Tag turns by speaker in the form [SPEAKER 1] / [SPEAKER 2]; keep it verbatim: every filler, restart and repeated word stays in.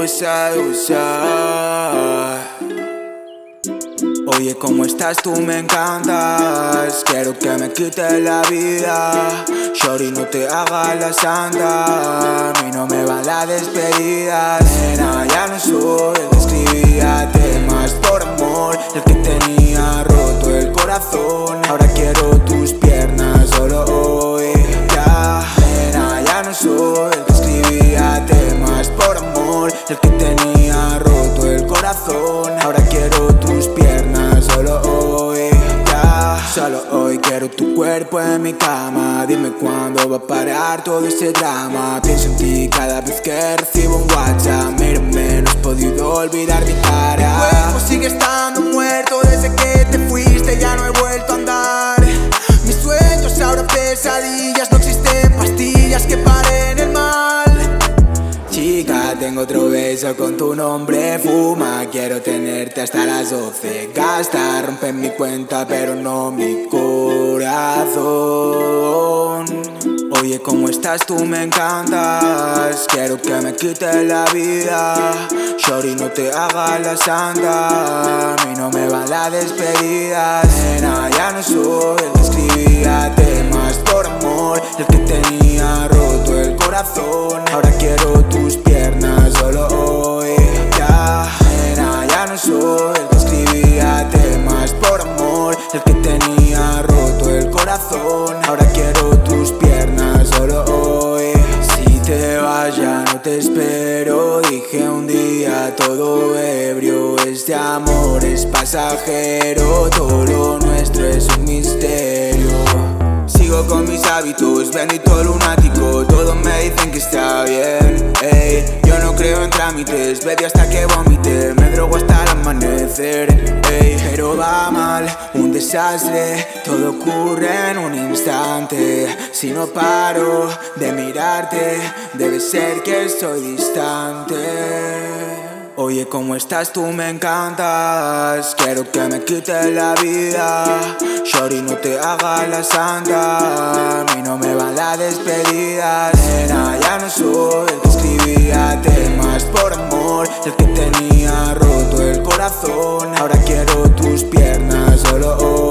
[SPEAKER 1] usar, usar. Oye, ¿cómo estás? Tú me encantas. Quiero que me quites la vida. Shorty, no te hagas la santa. A mí no me van las despedidas. Nena, ya no soy el que escribía temas por amor, el que tenía roto el corazón. Ahora quiero tus piernas solo hoy. Ya, nena, ya no soy el que escribía temas por amor, el que tenía roto el corazón. Ahora quiero tus piernas solo hoy. Ya, solo hoy quiero tu cuerpo en mi cama. Dime cuándo va a parar todo ese drama. Pienso en ti cada vez que recibo un WhatsApp. Mírame, no has podido olvidar mi cara. Mi cuerpo sigue estando muerto desde que te fuiste, ya no he vuelto a andar. Mis sueños ahora pesadillas, no existen pastillas que paren el mal. Chica, tengo otro beso con tu nombre, fuma. Quiero tenerte hasta las doce. Gasta, rompe mi cuenta pero no mi corazón. Oye, ¿cómo estás? Tú me encantas. Quiero que me quites la vida. Shorty, no te hagas la santa. A mí no me van las despedidas. Nena, ya no soy el que escribía temas por amor, el que tenía roto el corazón. Ahora quiero tus piernas solo hoy. Ya, nena, ya no soy el que escribía temas por amor, el que tenía roto el corazón. Ahora quiero tus piernas solo hoy. Si te vas ya no te espero. Dije un día todo ebrio. Este amor es pasajero. Todo lo nuestro es un misterio. Sigo con mis hábitos, bendito lunático. Todos me dicen que está bien, ey. Yo no creo en trámites, bebí hasta que vomité. Me drogo hasta el amanecer, ey. Pero va mal, un desastre. Todo ocurre en un instante. Si no paro de mirarte, debe ser que estoy distante. Oye, ¿cómo estás? Tú me encantas. Quiero que me quites la vida. Shorty, no te hagas la santa. A mí no me van las despedidas. Nena, ya no soy el que escribía temas por amor, el que tenía roto el corazón. Ahora quiero tus piernas solo hoy.